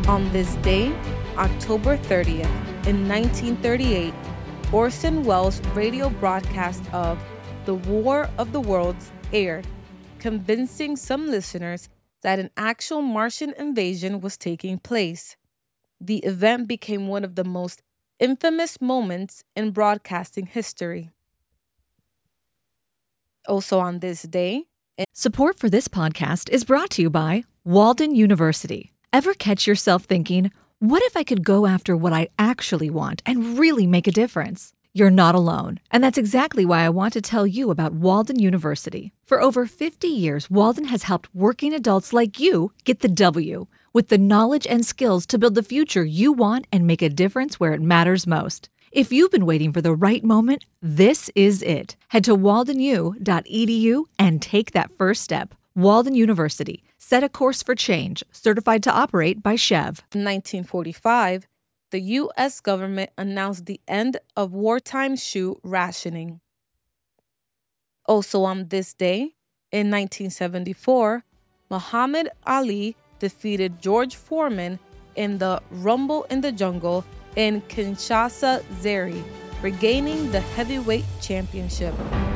On this day, October 30th, in 1938, Orson Welles' radio broadcast of The War of the Worlds aired, convincing some listeners that an actual Martian invasion was taking place. The event became one of the most infamous moments in broadcasting history. Also on this day, Support for this podcast is brought to you by Walden University. Ever catch yourself thinking, what if I could go after what I actually want and really make a difference? You're not alone, and that's exactly why I want to tell you about Walden University. For over 50 years, Walden has helped working adults like you get the W, with the knowledge and skills to build the future you want and make a difference where it matters most. If you've been waiting for the right moment, this is it. Head to waldenu.edu and take that first step. Walden University. Set a course for change. Certified to operate by SCHEV. In 1945, the U.S. government announced the end of wartime shoe rationing. Also on this day, in 1974, Muhammad Ali defeated George Foreman in the Rumble in the Jungle in Kinshasa, Zaire, regaining the heavyweight championship.